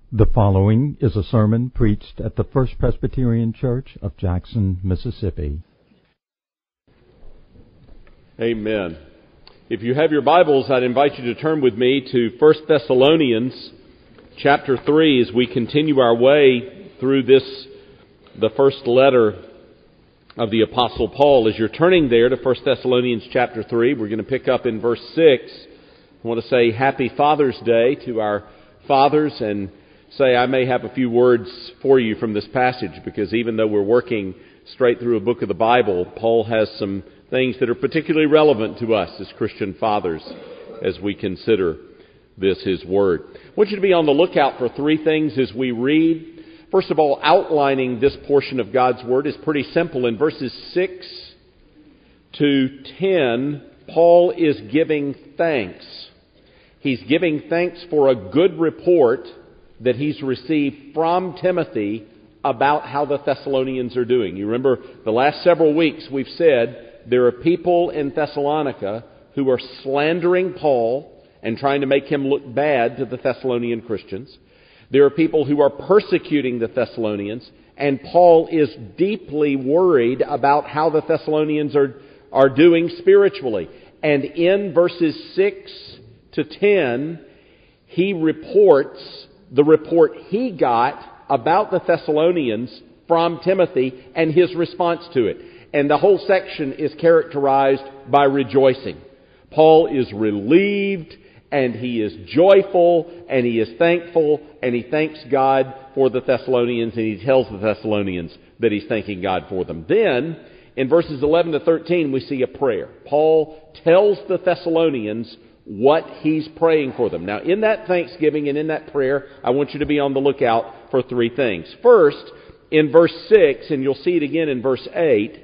The following is a sermon preached at the First Presbyterian Church of Jackson, Mississippi. Amen. If you have your Bibles, I'd invite you to turn with me to 1 Thessalonians chapter 3 as we continue our way through the first letter of the Apostle Paul. As you're turning there to 1 Thessalonians chapter 3, we're going to pick up in verse 6. I want to say Happy Father's Day to our fathers and say I may have a few words for you from this passage, because even though we're working straight through a book of the Bible, Paul has some things that are particularly relevant to us as Christian fathers as we consider this, his word. I want you to be on the lookout for three things as we read. First of all, outlining this portion of God's word is pretty simple. In verses 6 to 10, Paul is giving thanks. He's giving thanks for a good report that he's received from Timothy about how the Thessalonians are doing. You remember the last several weeks we've said there are people in Thessalonica who are slandering Paul and trying to make him look bad to the Thessalonian Christians. There are people who are persecuting the Thessalonians, and Paul is deeply worried about how the Thessalonians are doing spiritually. And in verses 6 to 10, he reports the report he got about the Thessalonians from Timothy and his response to it. And the whole section is characterized by rejoicing. Paul is relieved, and he is joyful, and he is thankful, and he thanks God for the Thessalonians, and he tells the Thessalonians that he's thanking God for them. Then, in verses 11 to 13, we see a prayer. Paul tells the Thessalonians what he's praying for them. Now, in that thanksgiving and in that prayer, I want you to be on the lookout for three things. First, in verse 6, and you'll see it again in verse 8,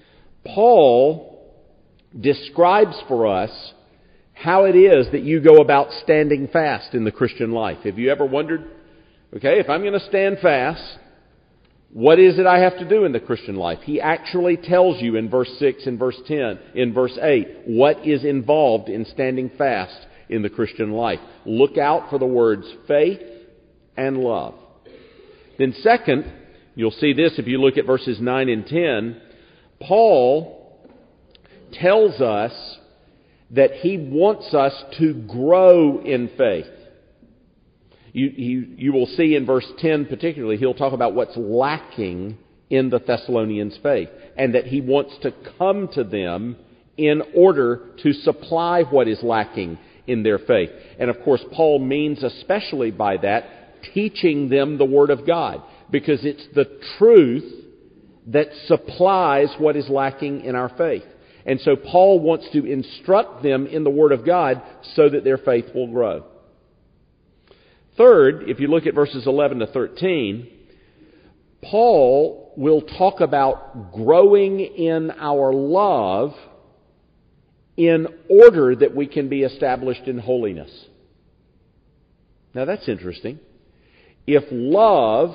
Paul describes for us how it is that you go about standing fast in the Christian life. Have you ever wondered, okay, if I'm going to stand fast, what is it I have to do in the Christian life? He actually tells you in verse 6 and verse 10, in verse 8, what is involved in standing fast in the Christian life. Look out for the words faith and love. Then second, you'll see this if you look at verses 9 and 10, Paul tells us that he wants us to grow in faith. You will see in verse 10 particularly, he'll talk about what's lacking in the Thessalonians' faith, and that he wants to come to them in order to supply what is lacking in their faith. And of course, Paul means especially by that, teaching them the Word of God, because it's the truth that supplies what is lacking in our faith. And so Paul wants to instruct them in the Word of God so that their faith will grow. Third, if you look at verses 11 to 13, Paul will talk about growing in our love in order that we can be established in holiness. Now that's interesting. If love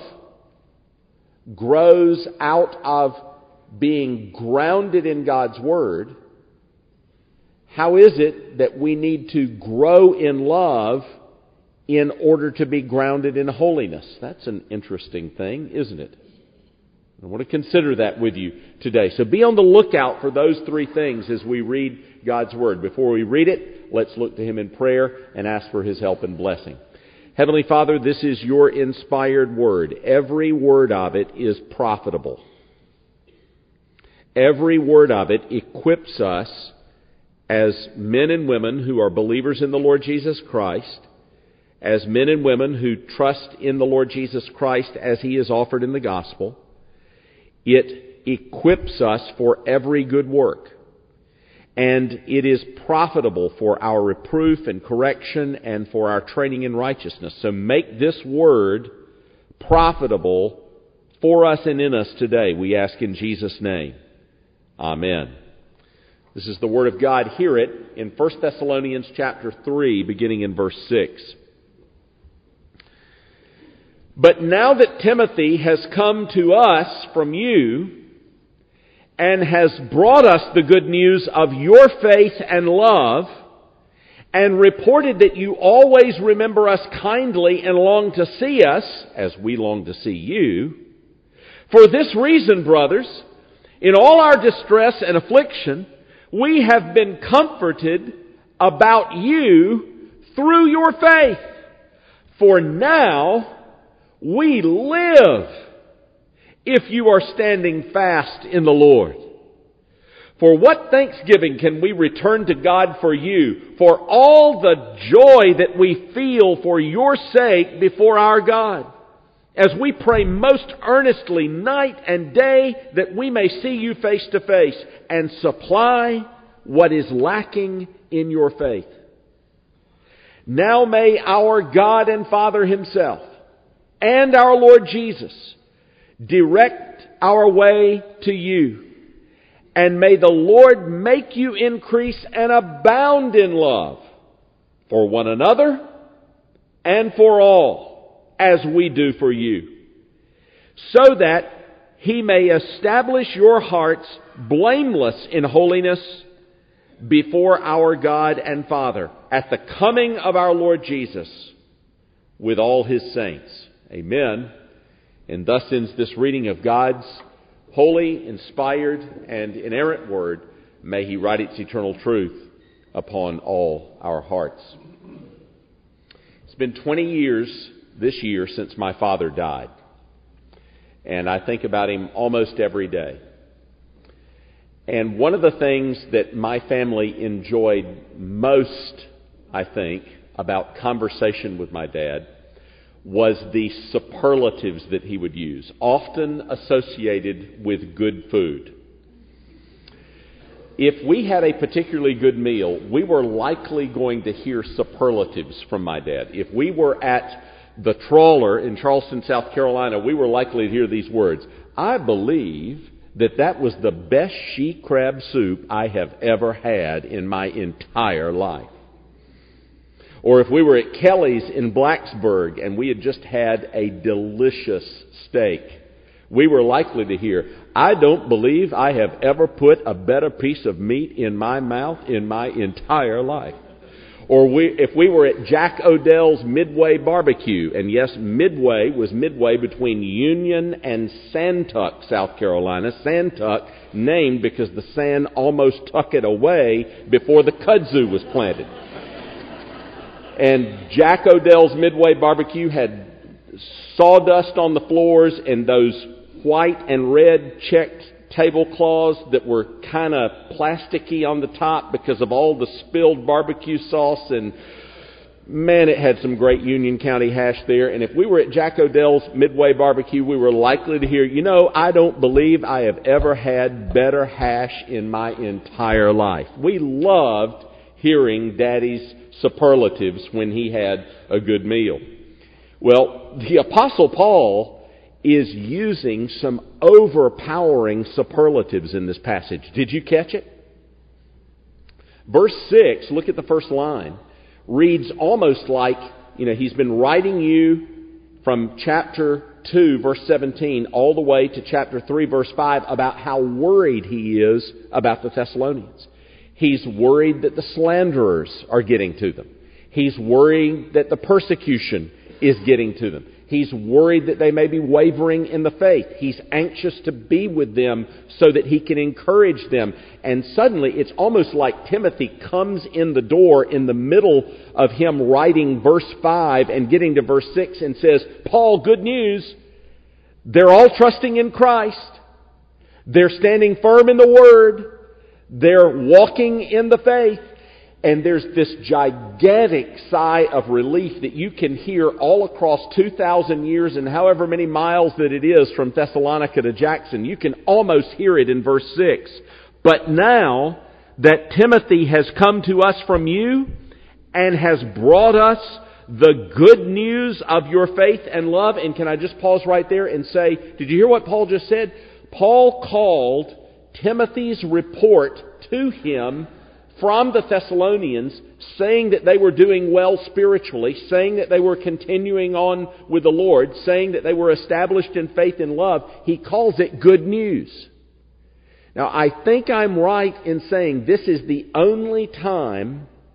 grows out of being grounded in God's Word, how is it that we need to grow in love in order to be grounded in holiness? That's an interesting thing, isn't it? I want to consider that with you today. So be on the lookout for those three things as we read God's Word. Before we read it, let's look to Him in prayer and ask for His help and blessing. Heavenly Father, this is Your inspired Word. Every word of it is profitable. Every word of it equips us as men and women who are believers in the Lord Jesus Christ, as men and women who trust in the Lord Jesus Christ as He is offered in the gospel. It equips us for every good work. And it is profitable for our reproof and correction and for our training in righteousness. So make this word profitable for us and in us today, we ask in Jesus' name. Amen. This is the Word of God. Hear it in 1 Thessalonians chapter 3, beginning in verse 6. But now that Timothy has come to us from you and has brought us the good news of your faith and love, and reported that you always remember us kindly and long to see us, as we long to see you. For this reason, brothers, in all our distress and affliction, we have been comforted about you through your faith. For now we live if you are standing fast in the Lord. For what thanksgiving can we return to God for you, for all the joy that we feel for your sake before our God, as we pray most earnestly night and day that we may see you face to face and supply what is lacking in your faith. Now may our God and Father Himself and our Lord Jesus direct our way to you. And may the Lord make you increase and abound in love for one another and for all, as we do for you, so that He may establish your hearts blameless in holiness before our God and Father at the coming of our Lord Jesus with all His saints. Amen. And thus ends this reading of God's holy, inspired, and inerrant Word. May He write its eternal truth upon all our hearts. It's been 20 years this year since my father died. And I think about him almost every day. And one of the things that my family enjoyed most, I think, about conversation with my dad was the superlatives that he would use, often associated with good food. If we had a particularly good meal, we were likely going to hear superlatives from my dad. If we were at the Trawler in Charleston, South Carolina, we were likely to hear these words: I believe that was the best she crab soup I have ever had in my entire life. Or if we were at Kelly's in Blacksburg and we had just had a delicious steak, we were likely to hear, I don't believe I have ever put a better piece of meat in my mouth in my entire life. Or if we were at Jack Odell's Midway Barbecue, and yes, Midway was midway between Union and Santuck, South Carolina. Santuck named because the sand almost tucked it away before the kudzu was planted. And Jack Odell's Midway Barbecue had sawdust on the floors and those white and red checked tablecloths that were kind of plasticky on the top because of all the spilled barbecue sauce. And man, it had some great Union County hash there. And if we were at Jack Odell's Midway Barbecue, we were likely to hear, I don't believe I have ever had better hash in my entire life. We loved hearing Daddy's superlatives when he had a good meal. Well, the Apostle Paul is using some overpowering superlatives in this passage. Did you catch it? Verse 6, look at the first line, reads almost like, he's been writing you from chapter 2, verse 17, all the way to chapter 3, verse 5, about how worried he is about the Thessalonians. He's worried that the slanderers are getting to them. He's worried that the persecution is getting to them. He's worried that they may be wavering in the faith. He's anxious to be with them so that he can encourage them. And suddenly, it's almost like Timothy comes in the door in the middle of him writing verse 5 and getting to verse 6 and says, Paul, good news. They're all trusting in Christ. They're standing firm in the Word. They're walking in the faith. And there's this gigantic sigh of relief that you can hear all across 2,000 years and however many miles that it is from Thessalonica to Jackson. You can almost hear it in verse 6. But now that Timothy has come to us from you and has brought us the good news of your faith and love. And can I just pause right there and say, did you hear what Paul just said? Paul called Timothy's report to him from the Thessalonians, saying that they were doing well spiritually, saying that they were continuing on with the Lord, saying that they were established in faith and love. He calls it good news. Now, I think I'm right in saying this is the only time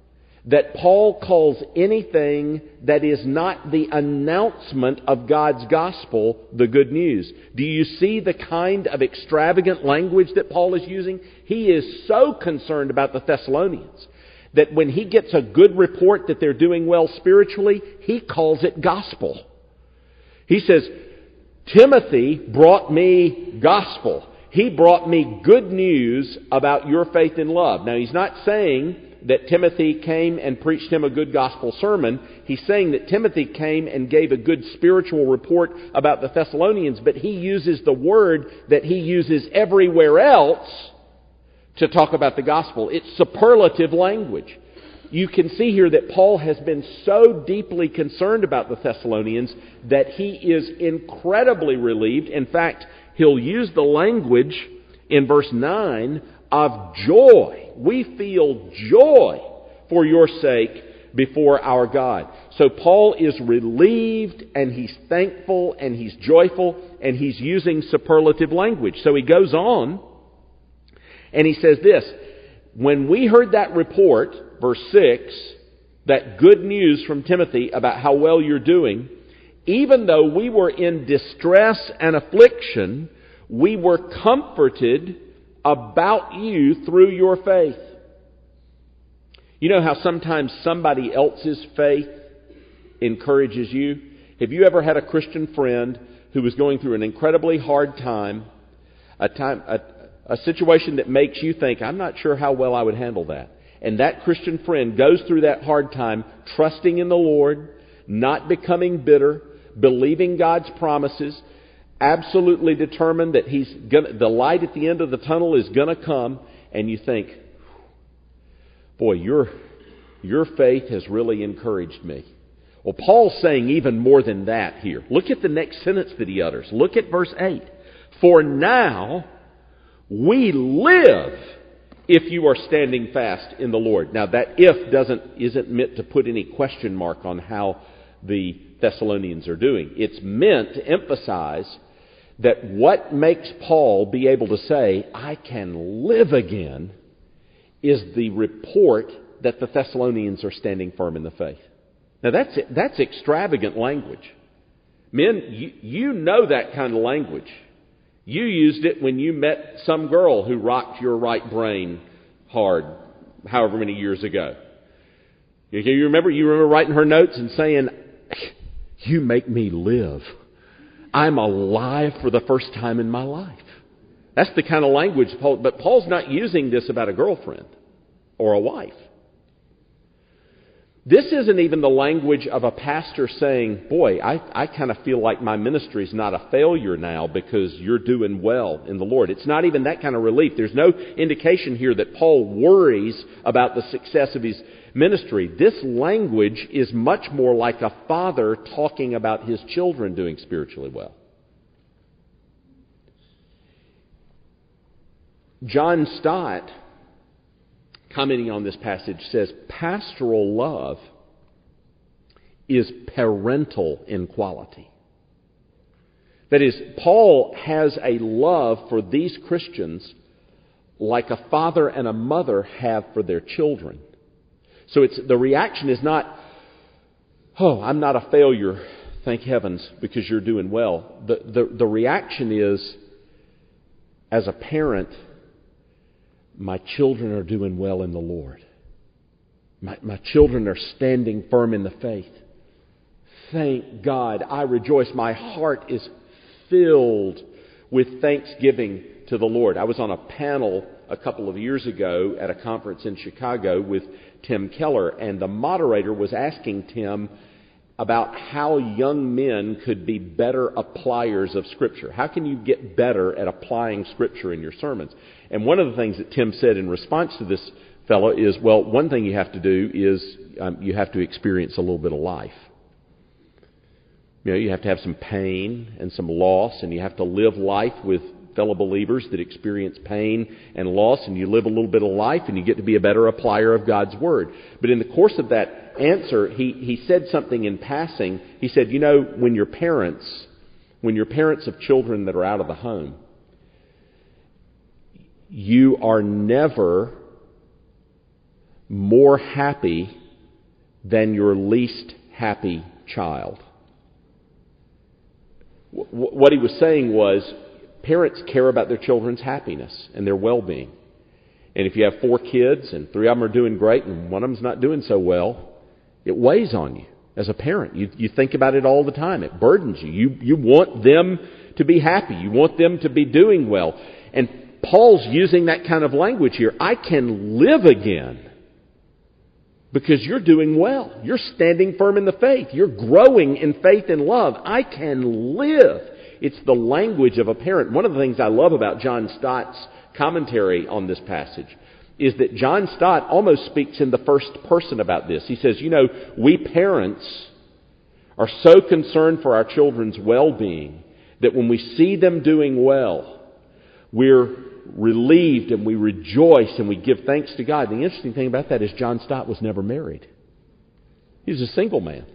that Paul calls anything that is not the announcement of God's gospel the good news. Do you see the kind of extravagant language that Paul is using? He is so concerned about the Thessalonians that when he gets a good report that they're doing well spiritually, he calls it gospel. He says, Timothy brought me gospel. He brought me good news about your faith and love. Now, he's not saying that Timothy came and preached him a good gospel sermon. He's saying that Timothy came and gave a good spiritual report about the Thessalonians, but he uses the word that he uses everywhere else to talk about the gospel. It's superlative language. You can see here that Paul has been so deeply concerned about the Thessalonians that he is incredibly relieved. In fact, he'll use the language in verse 9 of joy. We feel joy for your sake before our God. So Paul is relieved and he's thankful and he's joyful and he's using superlative language. So he goes on and he says this, when we heard that report, verse 6, that good news from Timothy about how well you're doing, even though we were in distress and affliction, we were comforted about you through your faith. You know how sometimes somebody else's faith encourages you? Have you ever had a Christian friend who was going through an incredibly hard time, a situation that makes you think, I'm not sure how well I would handle that. And that Christian friend goes through that hard time trusting in the Lord, not becoming bitter, believing God's promises, absolutely determined that the light at the end of the tunnel is going to come, and you think, boy, your faith has really encouraged me. Well, Paul's saying even more than that here. Look at the next sentence that he utters. Look at verse 8. For now we live if you are standing fast in the Lord. Now that if isn't meant to put any question mark on how the Thessalonians are doing. It's meant to emphasize that what makes Paul be able to say, I can live again, is the report that the Thessalonians are standing firm in the faith. Now that's extravagant language. Men, you know that kind of language. You used it when you met some girl who rocked your right brain hard, however many years ago. You remember writing her notes and saying, you make me live. I'm alive for the first time in my life. That's the kind of language Paul, but Paul's not using this about a girlfriend or a wife. This isn't even the language of a pastor saying, boy, I kind of feel like my ministry is not a failure now because you're doing well in the Lord. It's not even that kind of relief. There's no indication here that Paul worries about the success of his ministry. This language is much more like a father talking about his children doing spiritually well. John Stott, commenting on this passage, says, pastoral love is parental in quality. That is, Paul has a love for these Christians like a father and a mother have for their children. So the reaction is not, oh, I'm not a failure, thank heavens, because you're doing well. The reaction is, as a parent, my children are doing well in the Lord. My children are standing firm in the faith. Thank God. I rejoice. My heart is filled with thanksgiving to the Lord. I was on a panel a couple of years ago at a conference in Chicago with Tim Keller, and the moderator was asking Tim about how young men could be better appliers of Scripture. How can you get better at applying Scripture in your sermons? And one of the things that Tim said in response to this fellow is, well, one thing you have to do is you have to experience a little bit of life. You know, you have to have some pain and some loss, and you have to live life with fellow believers that experience pain and loss, and you live a little bit of life, and you get to be a better applier of God's Word. But in the course of that answer, he said something in passing. He said, you know, when you're parents of children that are out of the home, you are never more happy than your least happy child. What he was saying was, parents care about their children's happiness and their well-being. And if you have 4 kids and 3 of them are doing great and one of them's not doing so well, it weighs on you as a parent. You think about it all the time. It burdens you. You want them to be happy. You want them to be doing well. And Paul's using that kind of language here. I can live again because you're doing well. You're standing firm in the faith. You're growing in faith and love. I can live. It's the language of a parent. One of the things I love about John Stott's commentary on this passage is that John Stott almost speaks in the first person about this. He says, we parents are so concerned for our children's well-being that when we see them doing well, we're relieved and we rejoice and we give thanks to God. The interesting thing about that is John Stott was never married. He was a single man.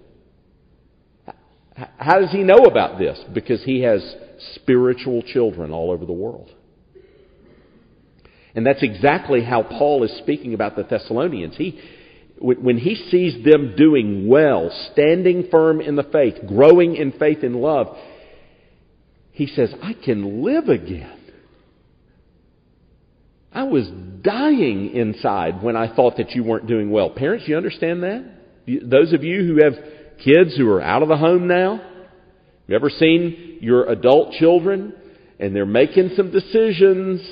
How does he know about this? Because he has spiritual children all over the world. And that's exactly how Paul is speaking about the Thessalonians. When he sees them doing well, standing firm in the faith, growing in faith and love, he says, I can live again. I was dying inside when I thought that you weren't doing well. Parents, you understand that? Those of you who have kids who are out of the home now, you ever seen your adult children and they're making some decisions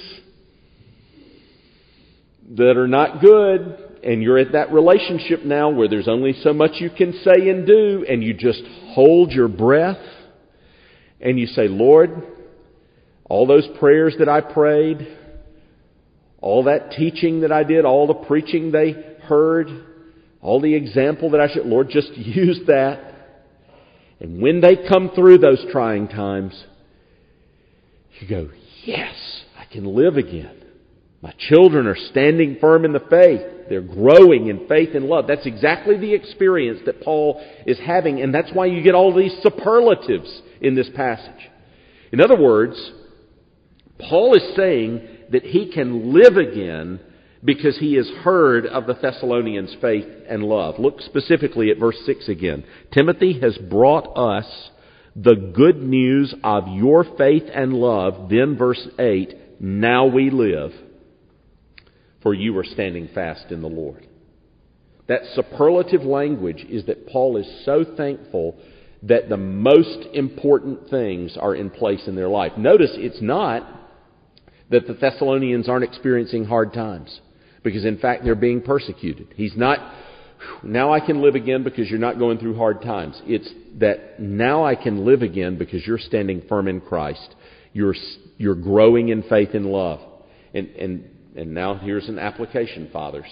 that are not good, and you're at that relationship now where there's only so much you can say and do, and you just hold your breath and you say, Lord, all those prayers that I prayed, all that teaching that I did, all the preaching they heard, all the example that I should, Lord, just use that. And when they come through those trying times, you go, yes, I can live again. My children are standing firm in the faith. They're growing in faith and love. That's exactly the experience that Paul is having, and that's why you get all these superlatives in this passage. In other words, Paul is saying that he can live again because he has heard of the Thessalonians' faith and love. Look specifically at verse 6 again. Timothy has brought us the good news of your faith and love. Then verse 8, now we live, for you are standing fast in the Lord. That superlative language is that Paul is so thankful that the most important things are in place in their life. Notice it's not that the Thessalonians aren't experiencing hard times, because in fact they're being persecuted. He's not, now I can live again because you're not going through hard times. It's that now I can live again because you're standing firm in Christ. You're growing in faith and love. And now here's an application, fathers.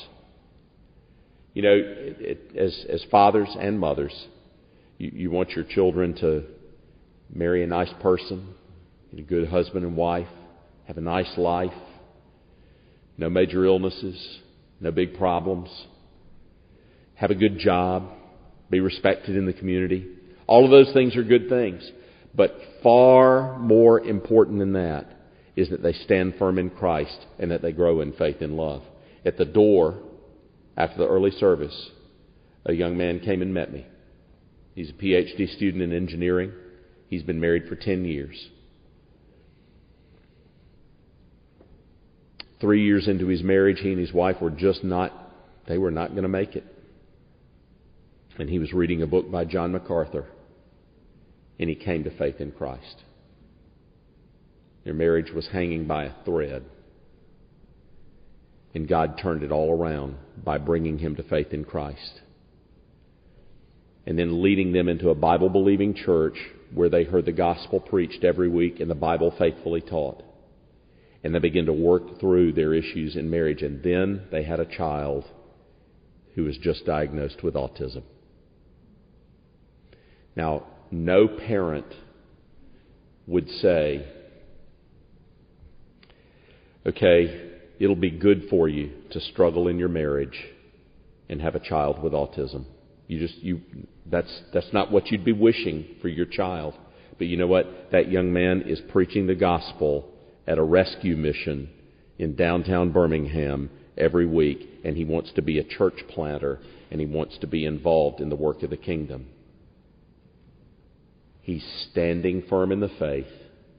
As fathers and mothers, you want your children to marry a nice person, get a good husband and wife, have a nice life, no major illnesses, no big problems, have a good job, be respected in the community. All of those things are good things. But far more important than that is that they stand firm in Christ and that they grow in faith and love. At the door, after the early service, a young man came and met me. He's a PhD student in engineering. He's been married for 10 years. 3 years into his marriage, he and his wife were not going to make it. And he was reading a book by John MacArthur, and he came to faith in Christ. Their marriage was hanging by a thread. And God turned it all around by bringing him to faith in Christ. And then leading them into a Bible-believing church where they heard the gospel preached every week and the Bible faithfully taught. And they began to work through their issues in marriage. And then they had a child who was just diagnosed with autism. Now, no parent would say, okay, it'll be good for you to struggle in your marriage and have a child with autism. That's not what you'd be wishing for your child. But you know what? That young man is preaching the gospel at a rescue mission in downtown Birmingham, every week, and he wants to be a church planter, and he wants to be involved in the work of the kingdom. He's standing firm in the faith.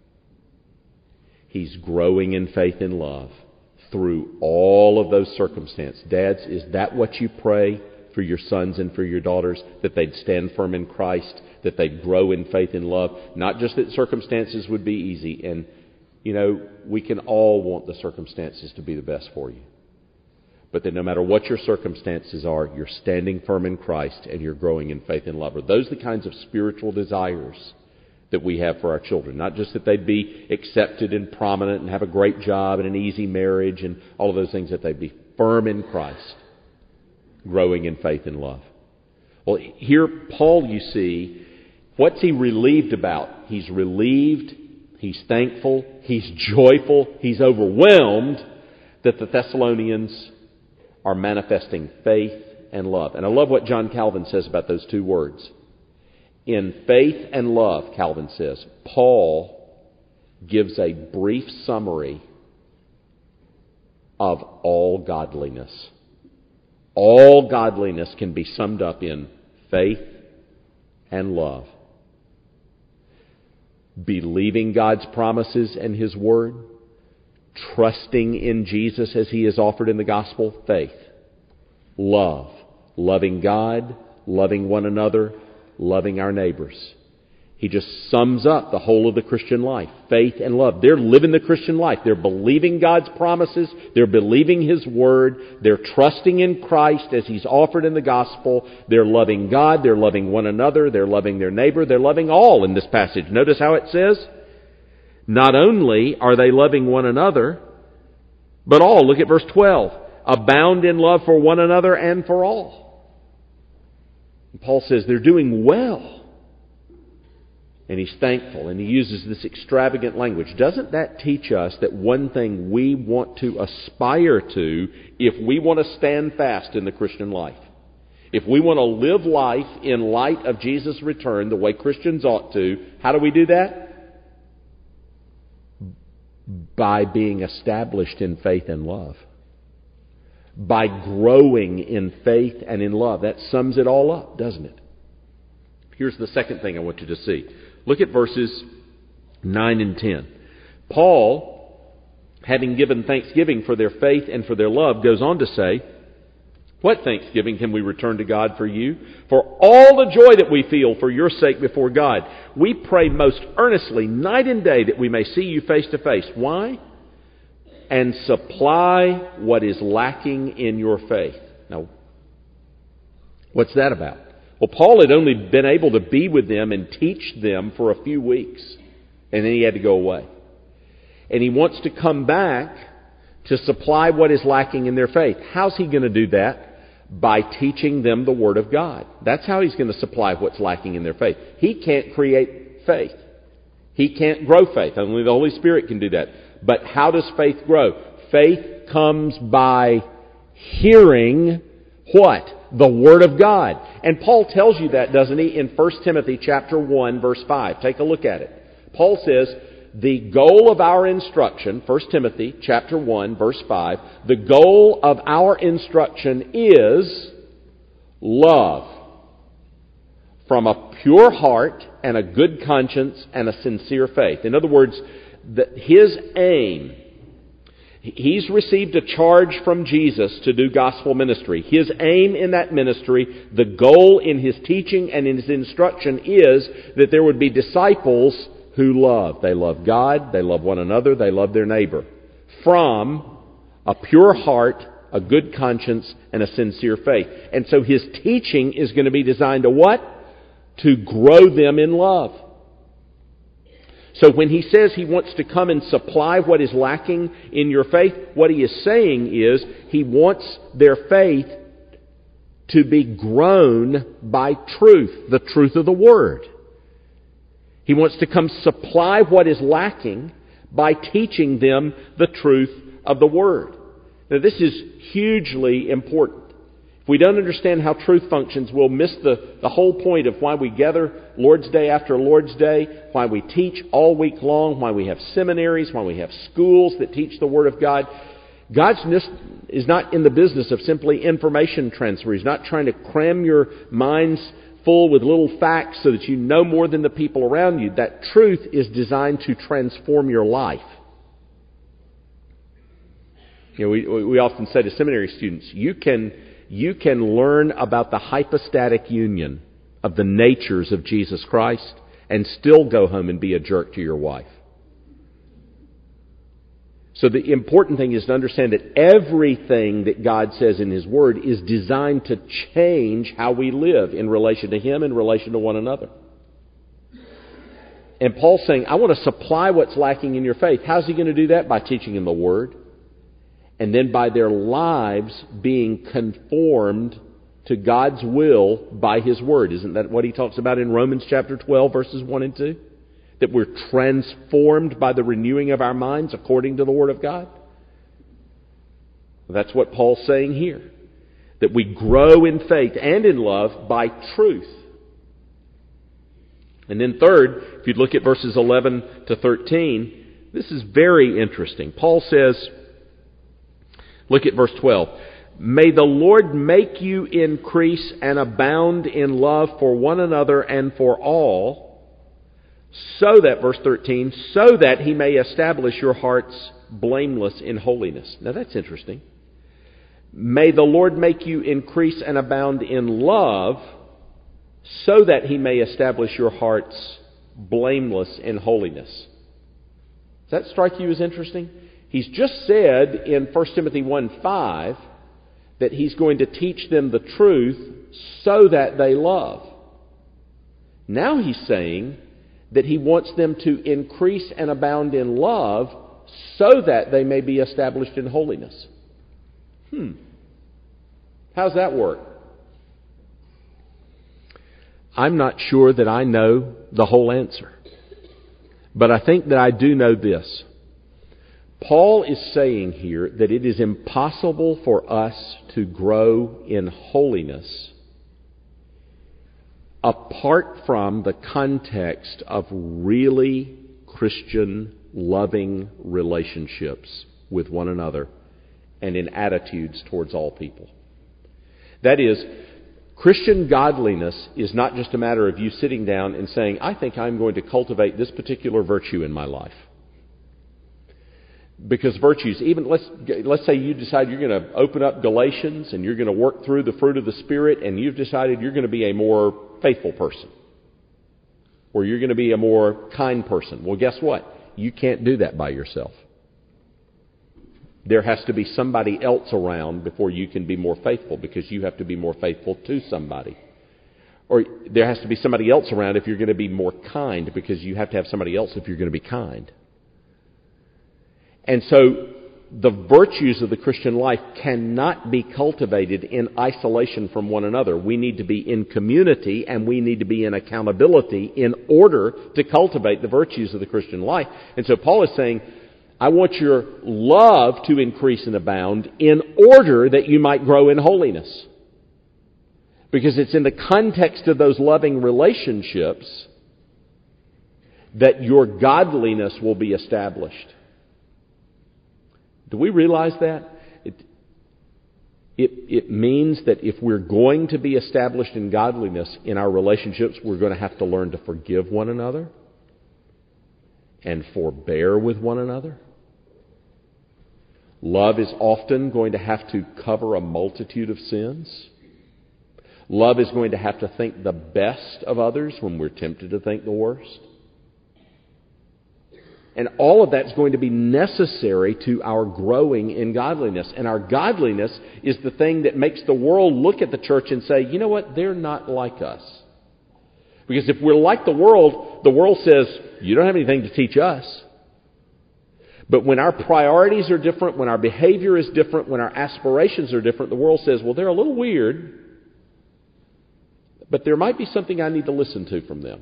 He's growing in faith and love through all of those circumstances. Dads, is that what you pray for your sons and for your daughters? That they'd stand firm in Christ, that they'd grow in faith and love? Not just that circumstances would be easy. And, we can all want the circumstances to be the best for you. But that no matter what your circumstances are, you're standing firm in Christ and you're growing in faith and love. Are those the kinds of spiritual desires that we have for our children? Not just that they'd be accepted and prominent and have a great job and an easy marriage and all of those things, that they'd be firm in Christ, growing in faith and love. Well, here Paul, you see, what's he relieved about? He's relieved, he's thankful, he's joyful, he's overwhelmed that the Thessalonians are manifesting faith and love. And I love what John Calvin says about those two words. In faith and love, Calvin says, Paul gives a brief summary of all godliness. All godliness can be summed up in faith and love. Believing God's promises and His Word, trusting in Jesus as He is offered in the gospel, faith. Love. Loving God, loving one another, loving our neighbors. He just sums up the whole of the Christian life. Faith and love. They're living the Christian life. They're believing God's promises. They're believing His Word. They're trusting in Christ as He's offered in the gospel. They're loving God. They're loving one another. They're loving their neighbor. They're loving all in this passage. Notice how it says, not only are they loving one another, but all. Look at verse 12. Abound in love for one another and for all. And Paul says they're doing well. And he's thankful, and he uses this extravagant language. Doesn't that teach us that one thing we want to aspire to if we want to stand fast in the Christian life? If we want to live life in light of Jesus' return the way Christians ought to, how do we do that? By being established in faith and love. By growing in faith and in love. That sums it all up, doesn't it? Here's the second thing I want you to see. Look at verses 9 and 10. Paul, having given thanksgiving for their faith and for their love, goes on to say, what thanksgiving can we return to God for you? For all the joy that we feel for your sake before God. We pray most earnestly night and day that we may see you face to face. Why? And supply what is lacking in your faith. Now, what's that about? Well, Paul had only been able to be with them and teach them for a few weeks. And then he had to go away. And he wants to come back to supply what is lacking in their faith. How's he going to do that? By teaching them the Word of God. That's how he's going to supply what's lacking in their faith. He can't create faith. He can't grow faith. Only the Holy Spirit can do that. But how does faith grow? Faith comes by hearing what? The Word of God. And Paul tells you that, doesn't he, in 1 Timothy chapter 1, verse 5. Take a look at it. Paul says, the goal of our instruction, 1 Timothy chapter 1, verse 5, the goal of our instruction is love from a pure heart and a good conscience and a sincere faith. In other words, his aim, he's received a charge from Jesus to do gospel ministry. His aim in that ministry, the goal in his teaching and in his instruction is that there would be disciples who love. They love God, they love one another, they love their neighbor. From a pure heart, a good conscience, and a sincere faith. And so his teaching is going to be designed to what? To grow them in love. So when he says he wants to come and supply what is lacking in your faith, what he is saying is he wants their faith to be grown by truth, the truth of the Word. He wants to come supply what is lacking by teaching them the truth of the Word. Now this is hugely important. If we don't understand how truth functions, we'll miss the whole point of why we gather Lord's Day after Lord's Day, why we teach all week long, why we have seminaries, why we have schools that teach the Word of God. God is not in the business of simply information transfer. He's not trying to cram your minds full with little facts so that you know more than the people around you. That truth is designed to transform your life. You know, we often say to seminary students, you can learn about the hypostatic union of the natures of Jesus Christ and still go home and be a jerk to your wife. So the important thing is to understand that everything that God says in His Word is designed to change how we live in relation to Him, in relation to one another. And Paul's saying, I want to supply what's lacking in your faith. How's He going to do that? By teaching them the Word. And then by their lives being conformed to God's will by His Word. Isn't that what he talks about in Romans chapter 12, verses 1 and 2? That we're transformed by the renewing of our minds according to the Word of God? That's what Paul's saying here. That we grow in faith and in love by truth. And then third, if you'd look at verses 11 to 13, this is very interesting. Paul says, look at verse 12. May the Lord make you increase and abound in love for one another and for all, so that, verse 13, so that He may establish your hearts blameless in holiness. Now that's interesting. May the Lord make you increase and abound in love, so that He may establish your hearts blameless in holiness. Does that strike you as interesting? He's just said in 1 Timothy 1:5 that He's going to teach them the truth so that they love. Now He's saying that He wants them to increase and abound in love so that they may be established in holiness. How's that work? I'm not sure that I know the whole answer. But I think that I do know this. Paul is saying here that it is impossible for us to grow in holiness apart from the context of really Christian loving relationships with one another and in attitudes towards all people. That is, Christian godliness is not just a matter of you sitting down and saying, I think I'm going to cultivate this particular virtue in my life. Because virtues, even let's say you decide you're going to open up Galatians and you're going to work through the fruit of the Spirit, and you've decided you're going to be a more faithful person, or you're going to be a more kind person. Well, guess what? You can't do that by yourself. There has to be somebody else around before you can be more faithful, because you have to be more faithful to somebody. Or there has to be somebody else around if you're going to be more kind, because you have to have somebody else if you're going to be kind. And so the virtues of the Christian life cannot be cultivated in isolation from one another. We need to be in community, and we need to be in accountability in order to cultivate the virtues of the Christian life. And so Paul is saying, I want your love to increase and abound in order that you might grow in holiness. Because it's in the context of those loving relationships that your godliness will be established. Do we realize that? It means that if we're going to be established in godliness in our relationships, we're going to have to learn to forgive one another and forbear with one another. Love is often going to have to cover a multitude of sins. Love is going to have to think the best of others when we're tempted to think the worst. And all of that's going to be necessary to our growing in godliness. And our godliness is the thing that makes the world look at the church and say, you know what, they're not like us. Because if we're like the world says, you don't have anything to teach us. But when our priorities are different, when our behavior is different, when our aspirations are different, the world says, well, they're a little weird, but there might be something I need to listen to from them.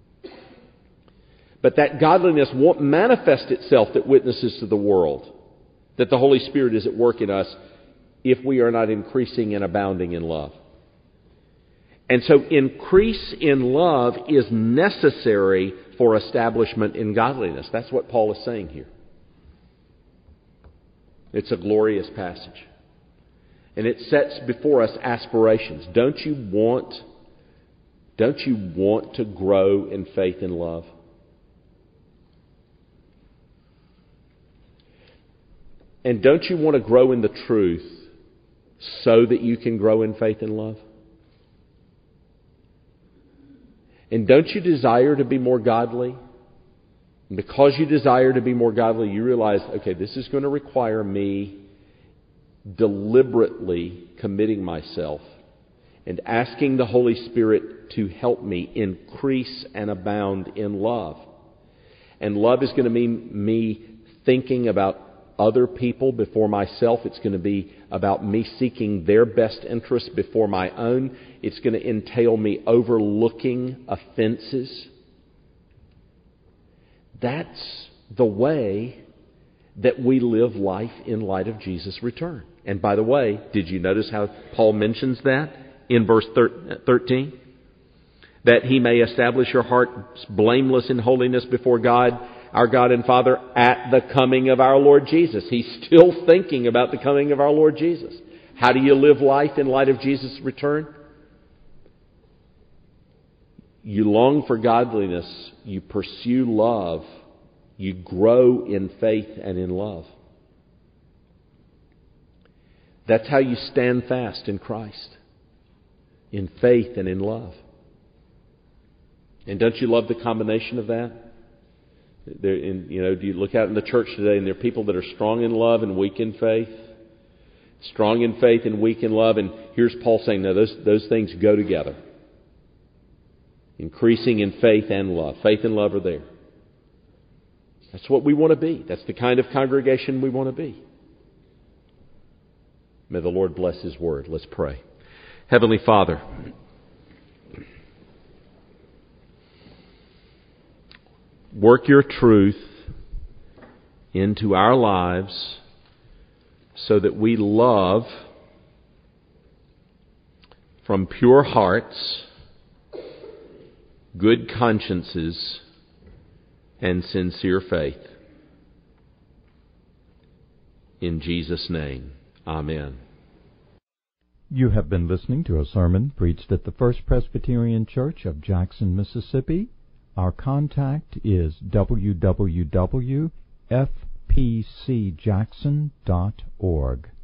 But that godliness won't manifest itself that witnesses to the world that the Holy Spirit is at work in us if we are not increasing and abounding in love. And so increase in love is necessary for establishment in godliness. That's what Paul is saying here. It's a glorious passage. And it sets before us aspirations. Don't you want to grow in faith and love? And don't you want to grow in the truth so that you can grow in faith and love? And don't you desire to be more godly? And because you desire to be more godly, you realize, okay, this is going to require me deliberately committing myself and asking the Holy Spirit to help me increase and abound in love. And love is going to mean me thinking about other people before myself. It's going to be about me seeking their best interests before my own. It's going to entail me overlooking offenses. That's the way that we live life in light of Jesus' return. And by the way, did you notice how Paul mentions that in verse 13? That he may establish your hearts blameless in holiness before God, our God and Father, at the coming of our Lord Jesus. He's still thinking about the coming of our Lord Jesus. How do you live life in light of Jesus' return? You long for godliness. You pursue love. You grow in faith and in love. That's how you stand fast in Christ. In faith and in love. And don't you love the combination of that? Do you look out in the church today and there are people that are strong in love and weak in faith? Strong in faith and weak in love. And here's Paul saying, no, those things go together. Increasing in faith and love. Faith and love are there. That's what we want to be. That's the kind of congregation we want to be. May the Lord bless His Word. Let's pray. Heavenly Father, work your truth into our lives so that we love from pure hearts, good consciences, and sincere faith. In Jesus' name, amen. You have been listening to a sermon preached at the First Presbyterian Church of Jackson, Mississippi. Our contact is www.fpcjackson.org.